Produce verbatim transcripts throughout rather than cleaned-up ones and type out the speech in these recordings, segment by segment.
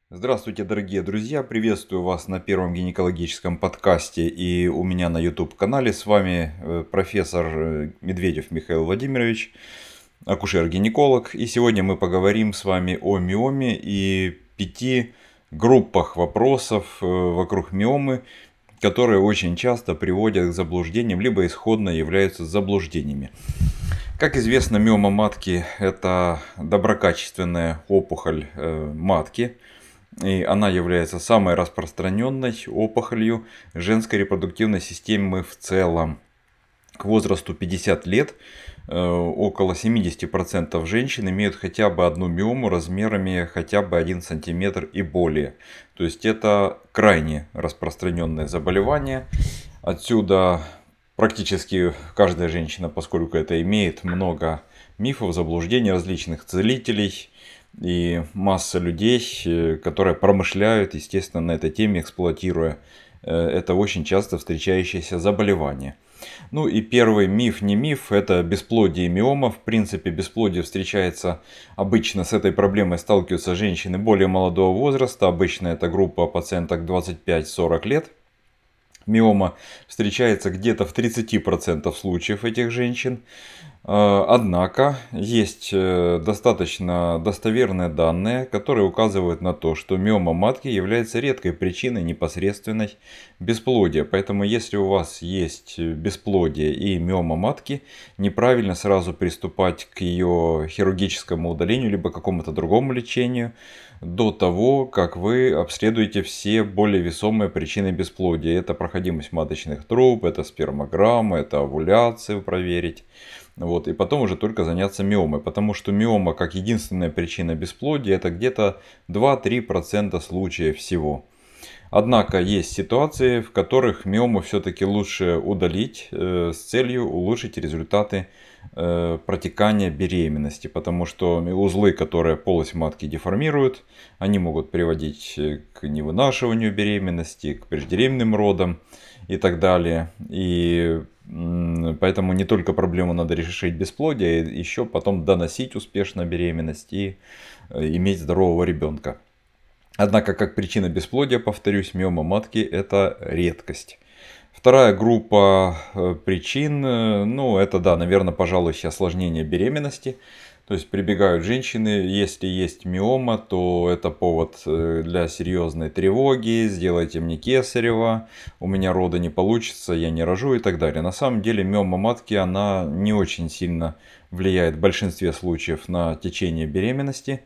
Здравствуйте, дорогие друзья! Приветствую вас на первом гинекологическом подкасте и у меня на YouTube-канале. С вами э, профессор э, Медведев Михаил Владимирович, акушер-гинеколог. И сегодня мы поговорим с вами о миоме и пяти группах вопросов э, вокруг миомы, которые очень часто приводят к заблуждениям, либо исходно являются заблуждениями. Как известно, миома матки – это доброкачественная опухоль э, матки. И она является самой распространенной опухолью женской репродуктивной системы в целом. К возрасту пятьдесят лет э, около семьдесят процентов женщин имеют хотя бы одну миому размерами хотя бы один сантиметр и более. То есть это крайне распространенное заболевание. Отсюда практически каждая женщина, поскольку это имеет много мифов, заблуждений, различных целителей и масса людей, которые промышляют, естественно, на этой теме, эксплуатируя это очень часто встречающееся заболевание. Ну и первый миф, не миф, это бесплодие и миома. В принципе, бесплодие встречается обычно, с этой проблемой сталкиваются женщины более молодого возраста. Обычно это группа пациенток двадцать пять сорок лет. Миома встречается где-то в тридцати процентах случаев этих женщин. Однако есть достаточно достоверные данные, которые указывают на то, что миома матки является редкой причиной непосредственной бесплодия. Поэтому если у вас есть бесплодие и миома матки, неправильно сразу приступать к ее хирургическому удалению либо какому-то другому лечению до того, как вы обследуете все более весомые причины бесплодия. Это проходимость маточных труб, это спермограмма, это овуляцию проверить. Вот, и потом уже только заняться миомой, потому что миома как единственная причина бесплодия это где-то два-три процента случаев всего. Однако есть ситуации, в которых миому все-таки лучше удалить э, с целью улучшить результаты э, протекания беременности, потому что узлы, которые полость матки деформируют, они могут приводить к невынашиванию беременности, к преждевременным родам и так далее. И поэтому не только проблему надо решить бесплодия, еще потом доносить успешно беременность и иметь здорового ребенка. Однако, как причина бесплодия, повторюсь, миома матки – это редкость. Вторая группа причин, ну, это, да, наверное, пожалуй, осложнение беременности. То есть прибегают женщины, если есть миома, то это повод для серьезной тревоги, сделайте мне кесарево, у меня рода не получится, я не рожу и так далее. На самом деле миома матки, она не очень сильно влияет в большинстве случаев на течение беременности.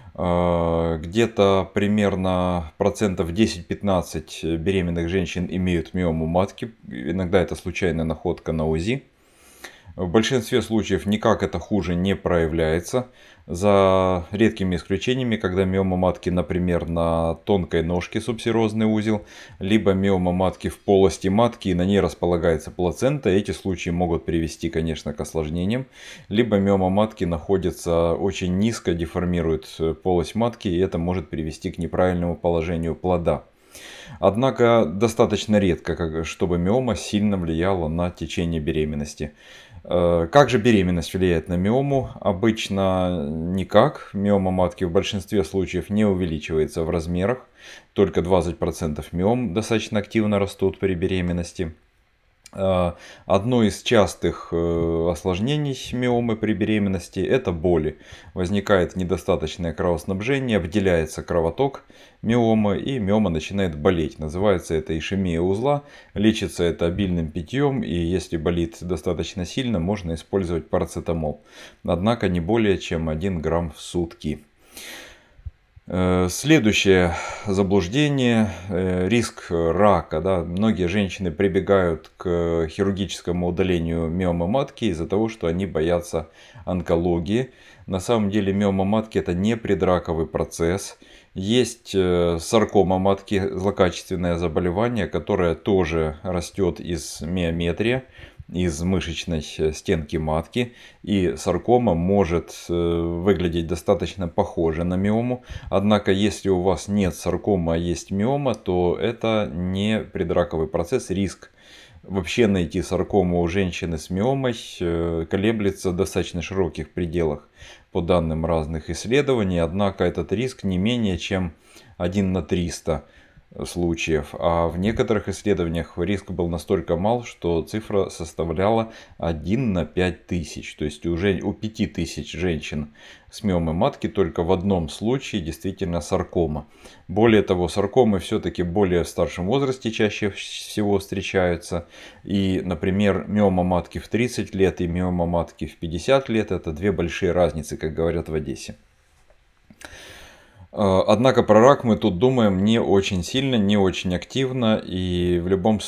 Где-то примерно процентов десять-пятнадцать беременных женщин имеют миому матки. Иногда это случайная находка на УЗИ. В большинстве случаев никак это хуже не проявляется. За редкими исключениями, когда миома матки, например, на тонкой ножке субсерозный узел, либо миома матки в полости матки и на ней располагается плацента, эти случаи могут привести, конечно, к осложнениям. Либо миома матки находится очень низко, деформирует полость матки, и это может привести к неправильному положению плода. Однако достаточно редко, чтобы миома сильно влияла на течение беременности. Как же беременность влияет на миому? Обычно никак. Миома матки в большинстве случаев не увеличивается в размерах. Только двадцать процентов миом достаточно активно растут при беременности. Одно из частых осложнений миомы при беременности – это боли. Возникает недостаточное кровоснабжение, выделяется кровоток миомы, и миома начинает болеть. Называется это ишемия узла. Лечится это обильным питьем, и если болит достаточно сильно, можно использовать парацетамол. Однако не более чем один грамм в сутки. Следующее заблуждение – риск рака. Да? Многие женщины прибегают к хирургическому удалению миомы матки из-за того, что они боятся онкологии. На самом деле миома матки – это не предраковый процесс. Есть саркома матки, злокачественное заболевание, которое тоже растет из миометрия, из мышечной стенки матки, и саркома может выглядеть достаточно похоже на миому. Однако, если у вас нет саркомы, а есть миома, то это не предраковый процесс, риск вообще найти саркому у женщины с миомой колеблется в достаточно широких пределах по данным разных исследований. Однако этот риск не менее чем один на триста случаев, а в некоторых исследованиях риск был настолько мал, что цифра составляла один на пять тысяч. То есть уже у пяти тысяч женщин с миомой матки только в одном случае действительно саркома. Более того, саркомы все-таки более в старшем возрасте чаще всего встречаются. И, например, миома матки в тридцать лет и миома матки в пятьдесят лет — это две большие разницы, как говорят в Одессе. Однако про рак мы тут думаем не очень сильно, не очень активно, и в любом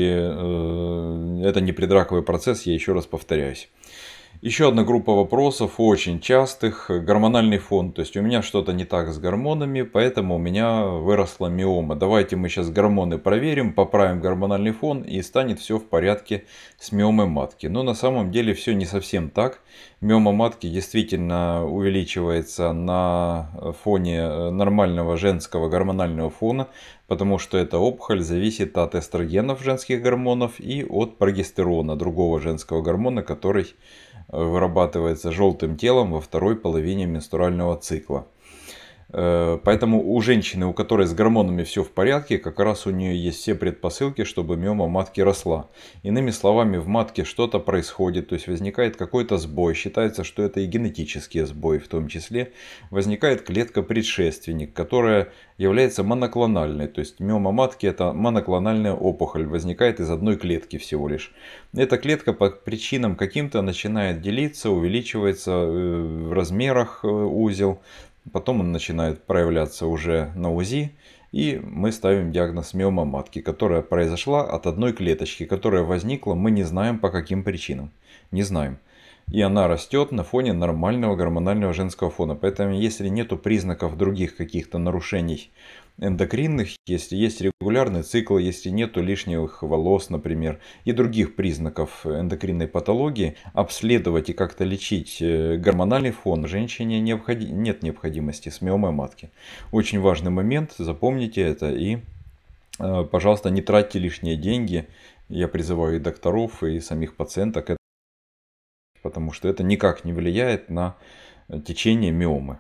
случае это не предраковый процесс, я еще раз повторяюсь. Еще одна группа вопросов, очень частых, гормональный фон. То есть у меня что-то не так с гормонами, поэтому у меня выросла миома. Давайте мы сейчас гормоны проверим, поправим гормональный фон, и станет все в порядке с миомой матки. Но на самом деле все не совсем так. Миома матки действительно увеличивается на фоне нормального женского гормонального фона, потому что эта опухоль зависит от эстрогенов, женских гормонов, и от прогестерона, другого женского гормона, который вырабатывается желтым телом во второй половине менструального цикла. Поэтому у женщины, у которой с гормонами все в порядке, как раз у нее есть все предпосылки, чтобы миома матки росла. Иными словами, в матке что-то происходит, то есть возникает какой-то сбой. Считается, что это и генетический сбой в том числе. Возникает клетка-предшественник, которая является моноклональной. То есть миома матки — это моноклональная опухоль, возникает из одной клетки всего лишь. Эта клетка по причинам каким-то начинает делиться, увеличивается в размерах узел. Потом он начинает проявляться уже на УЗИ, и мы ставим диагноз миома матки, которая произошла от одной клеточки, которая возникла, мы не знаем по каким причинам. Не знаем. И она растет на фоне нормального гормонального женского фона. Поэтому если нет признаков других каких-то нарушений эндокринных, если есть регулярный цикл, если нет лишних волос, например, и других признаков эндокринной патологии, обследовать и как-то лечить гормональный фон женщине необходи... нет необходимости с миомой матки. Очень важный момент, запомните это, и, пожалуйста, не тратьте лишние деньги. Я призываю и докторов, и самих пациенток, потому что это никак не влияет на течение миомы.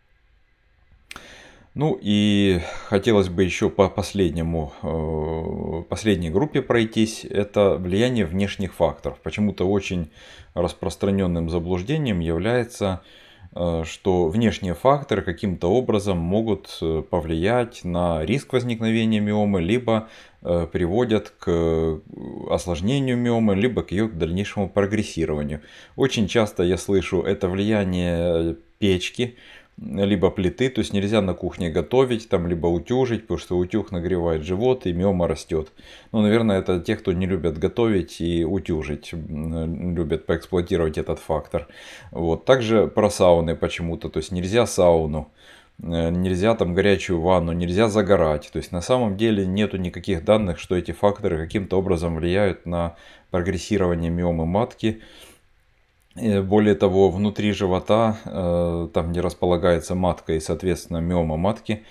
Ну и хотелось бы еще по последнему, последней группе пройтись. Это влияние внешних факторов. Почему-то очень распространенным заблуждением является, что внешние факторы каким-то образом могут повлиять на риск возникновения миомы, либо приводят к осложнению миомы, либо к ее дальнейшему прогрессированию. Очень часто я слышу это влияние печки, либо плиты, то есть нельзя на кухне готовить, там, либо утюжить, потому что утюг нагревает живот и миома растет. Ну, наверное, это те, кто не любят готовить и утюжить, любят поэксплуатировать этот фактор. Вот. Также про сауны почему-то, то есть нельзя сауну, нельзя там горячую ванну, нельзя загорать. То есть на самом деле нету никаких данных, что эти факторы каким-то образом влияют на прогрессирование миомы матки. Более того, внутри живота, там где располагается матка и соответственно миома матки,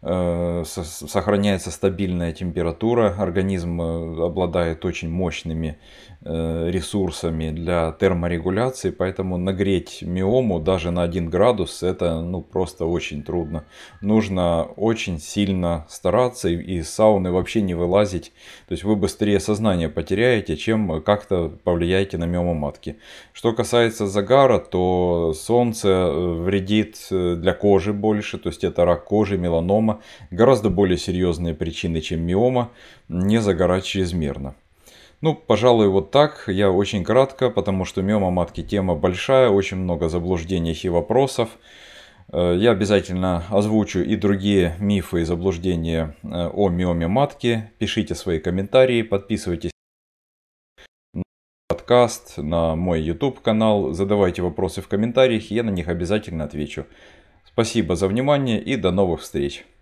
сохраняется стабильная температура. Организм обладает очень мощными ресурсами для терморегуляции, поэтому нагреть миому даже на один градус это ну, просто очень трудно. Нужно очень сильно стараться и из сауны вообще не вылазить. То есть вы быстрее сознание потеряете, чем как-то повлияете на миому матки. Что касается загара, то солнце вредит для кожи больше, то есть это рак кожи, меланома. Гораздо более серьезные причины, чем миома, не загорать чрезмерно. Ну, пожалуй, вот так. Я очень кратко, потому что миома матки тема большая, очень много заблуждений и вопросов. Я обязательно озвучу и другие мифы и заблуждения о миоме матки. Пишите свои комментарии, подписывайтесь на подкаст, на мой YouTube канал, задавайте вопросы в комментариях, я на них обязательно отвечу. Спасибо за внимание и до новых встреч.